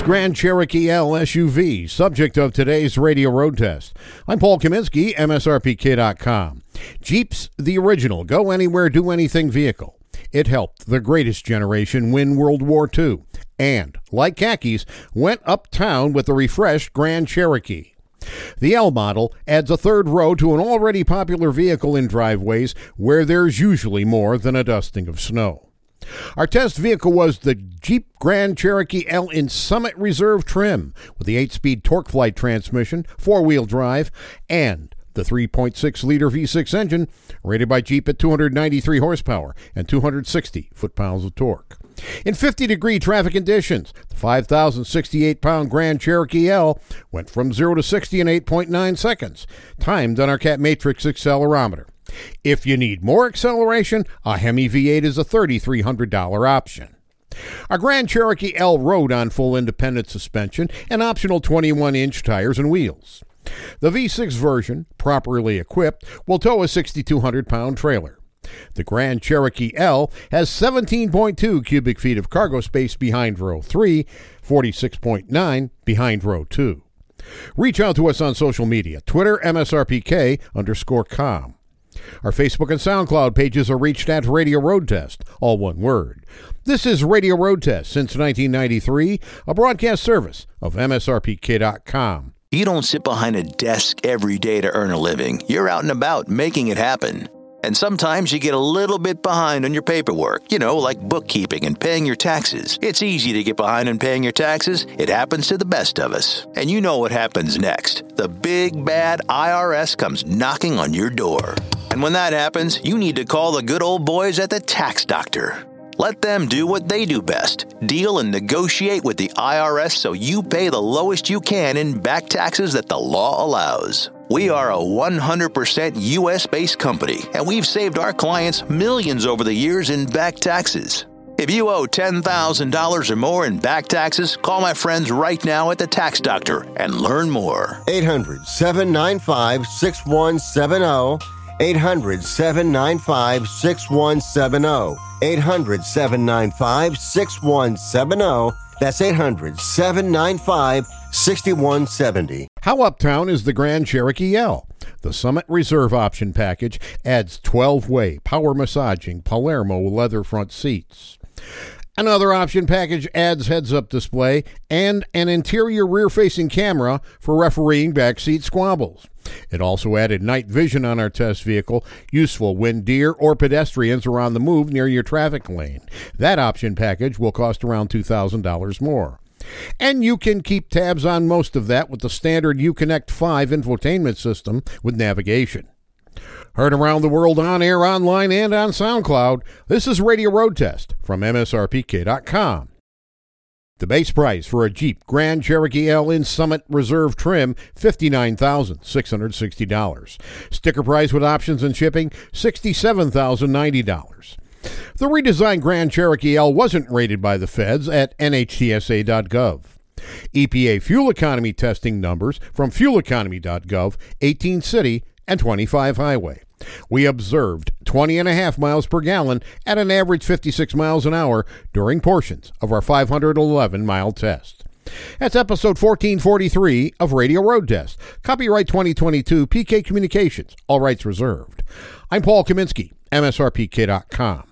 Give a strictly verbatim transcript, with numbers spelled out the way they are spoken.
Grand Cherokee L S U V, subject of today's radio road test. I'm Paul Kaminsky, M S R P K dot com. Jeep's the original go anywhere, do anything vehicle. It helped the greatest generation win World War Two and, like khakis, went uptown with the refreshed Grand Cherokee. The L model adds a third row to an already popular vehicle in driveways where there's usually more than a dusting of snow. Our test vehicle was the Jeep Grand Cherokee L in Summit Reserve trim with the eight-speed TorqueFlite transmission, four-wheel drive, and the three point six liter V six engine rated by Jeep at two hundred ninety-three horsepower and two hundred sixty foot-pounds of torque. In fifty-degree traffic conditions, the five thousand sixty-eight pound Grand Cherokee L went from zero to sixty in eight point nine seconds, timed on our Cat Matrix accelerometer. If you need more acceleration, a Hemi V eight is a three thousand three hundred dollars option. Our Grand Cherokee L rode on full independent suspension and optional twenty-one inch tires and wheels. The V six version, properly equipped, will tow a six thousand two hundred pound trailer. The Grand Cherokee L has seventeen point two cubic feet of cargo space behind row three, forty-six point nine behind row two. Reach out to us on social media, Twitter, M S R P K underscore com. Our Facebook and SoundCloud pages are reached at Radio Road Test, all one word. This is Radio Road Test since nineteen ninety-three, a broadcast service of M S R P K dot com. You don't sit behind a desk every day to earn a living. You're out and about making it happen. And sometimes you get a little bit behind on your paperwork, you know, like bookkeeping and paying your taxes. It's easy to get behind on paying your taxes. It happens to the best of us. And you know what happens next. The big bad I R S comes knocking on your door. And when that happens, you need to call the good old boys at the Tax Doctor. Let them do what they do best, deal and negotiate with the I R S so you pay the lowest you can in back taxes that the law allows. We are a one hundred percent U S-based company, and we've saved our clients millions over the years in back taxes. If you owe ten thousand dollars or more in back taxes, call my friends right now at the Tax Doctor and learn more. eight hundred, seven nine five, six one seven zero. eight hundred, seven nine five, six one seven zero. eight hundred, seven nine five, six one seven zero. That's eight hundred, seven nine five, six one seven zero. How uptown is the Grand Cherokee L? The Summit Reserve option package adds twelve-way power massaging Palermo leather front seats. Another option package adds heads-up display and an interior rear-facing camera for refereeing backseat squabbles. It also added night vision on our test vehicle, useful when deer or pedestrians are on the move near your traffic lane. That option package will cost around two thousand dollars more. And you can keep tabs on most of that with the standard Uconnect five infotainment system with navigation. Heard around the world on air, online, and on SoundCloud, this is Radio Road Test from M S R P K dot com. The base price for a Jeep Grand Cherokee L in Summit Reserve trim, fifty-nine thousand six hundred sixty dollars. Sticker price with options and shipping, sixty-seven thousand ninety dollars. The redesigned Grand Cherokee L wasn't rated by the feds at N H T S A dot gov. E P A fuel economy testing numbers from fuel economy dot gov, eighteen city and twenty-five highway. We observed twenty and a half miles per gallon at an average fifty-six miles an hour during portions of our five hundred eleven mile test. That's episode fourteen forty-three of Radio Road Test. Copyright twenty twenty-two, P K Communications. All rights reserved. I'm Paul Kaminsky, M S R P K dot com.